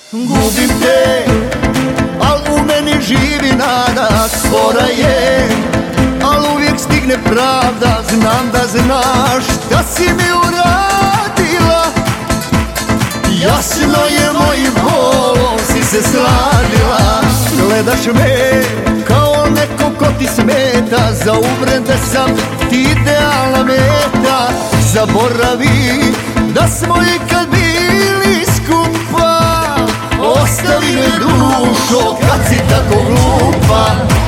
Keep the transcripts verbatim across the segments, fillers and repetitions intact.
Gubim te, al u meni živi nada. Spora je, al uvijek stigne pravda. Znam da znaš šta si mi uradila. Jasno je mojim bolom si se sladila. Gledaš me kao neko ko ti smeta. Zaumrem da sam ti idealna meta. Zaboravi da smo ikad bili skupa. Ostavi me dušo kad si tako glupa.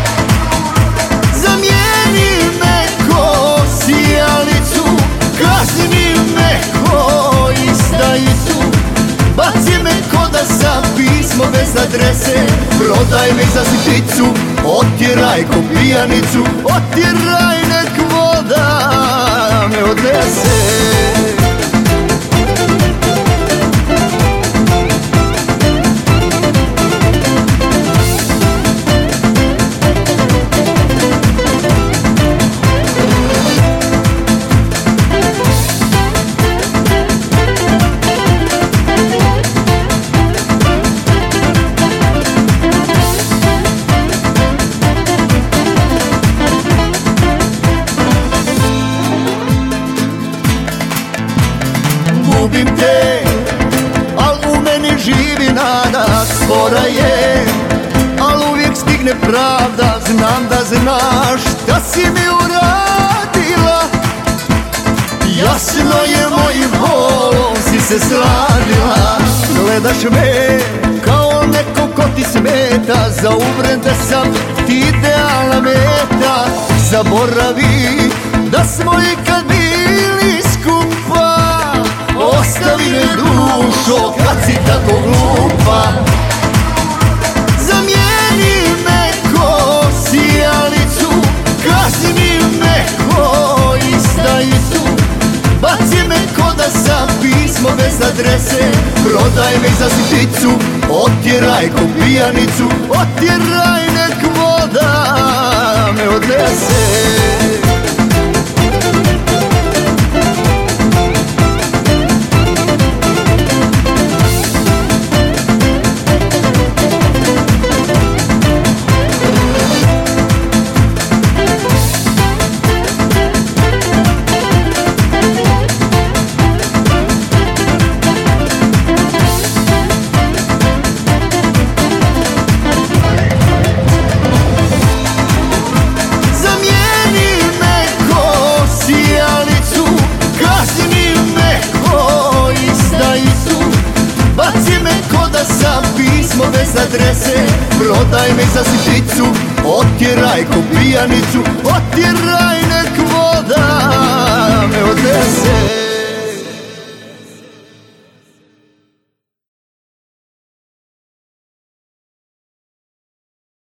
Zamijeni me ko sijalicu, kazni me ko izdajicu. Baci me ko da sam pismo bez adrese. Prodaj me za sitnicu, otjeraj ko pijanicu. Otjeraj nek voda me odnese. Gubim te, al u meni živi nada. Spora je, al uvijek stigne pravda. Znam da znaš šta si mi uradila. Jasno je mojim bolom si se sladila. Gledaš me kao neko ko ti smeta. Zaumrem da sam ti idealna meta. Zaboravi da smo ikad bili skupa. Ostavi me dušo kad si tako glupa. Zamijeni me ko sijalicu, kazni me ko izdajicu. Baci me ko da sam pismo bez adrese. Prodaj me za sitnicu, otjeraj ko pijanicu. Otjeraj nek voda me odnese. Pismo bez adrese, prodaj me za sitnicu, otjeraj ko pijanicu, otjeraj